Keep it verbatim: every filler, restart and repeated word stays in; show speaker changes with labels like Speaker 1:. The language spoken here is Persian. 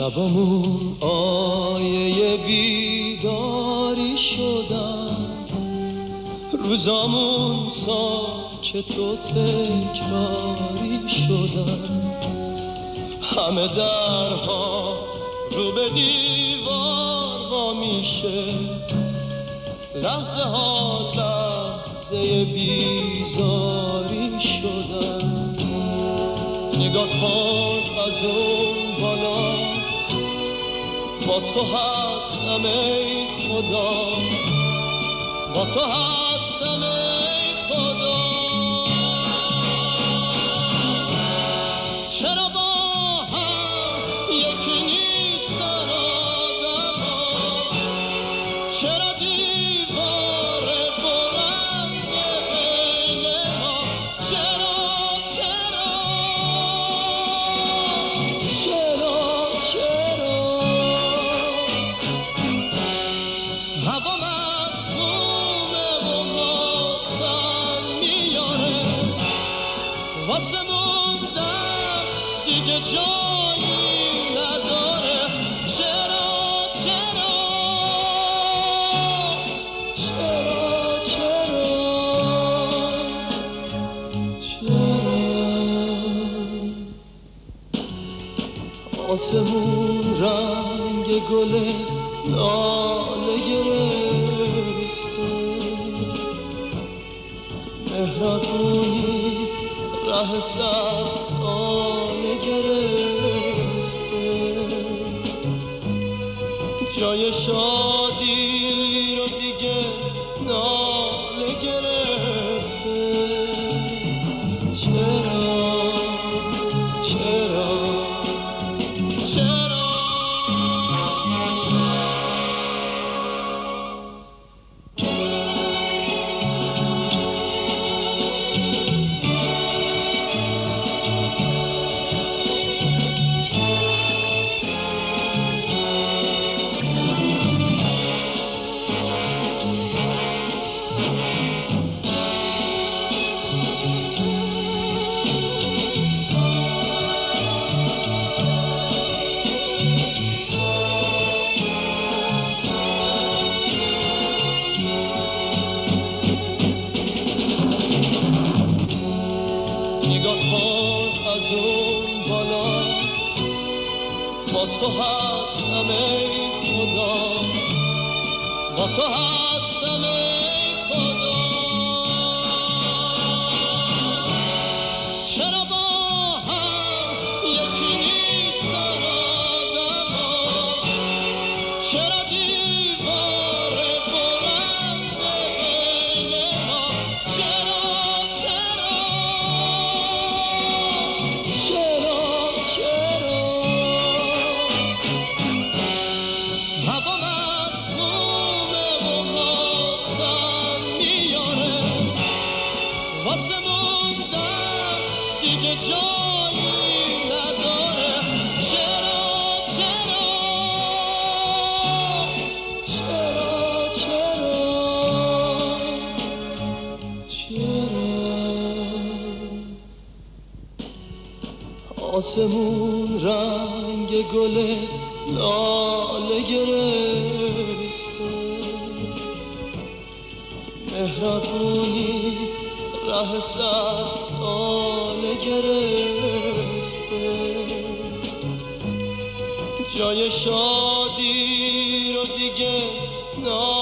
Speaker 1: شبمون آیه بیداری شدن، روزامون ساکت و تکراری شدن، همه درها رو به دیوار وا میشه، لحظه ها لحظه بیزاری شدن. نگاه کن از اون بالا، با تو هستم ای خدا، با تو هستم ای خدا. چرا با هم یکی نیستن آدما، چرا دیوار بلند بین ما، چرا چرا چرا چرا هوا مسمومه و ماتم میاره، واسه موندن دیگه جایی نداره. چرا چرا چرا چرا چرا آسمون رنگ گل لاله گرفته، مهربونی ره سبزانه گرفته، جای شادی رو دیگه ناله گرفته. چرا چرا چرا نگاه کن از اون بالا، با تو هستم ای خدا، با تو هستم ای خدا. چرا با هم یکی نیستن آدما، چرا دیوار بلند بین ما، چرا چرا چرا چرا هوا مسمومه و ماتم میاره، واسه موندن دیگه جایی نداره. چرا چرا چرا چرا چرا آسمون رنگ گل لاله گرفته، مهربونی ره سبزانه گرفته، جای شادی رو دیگه نا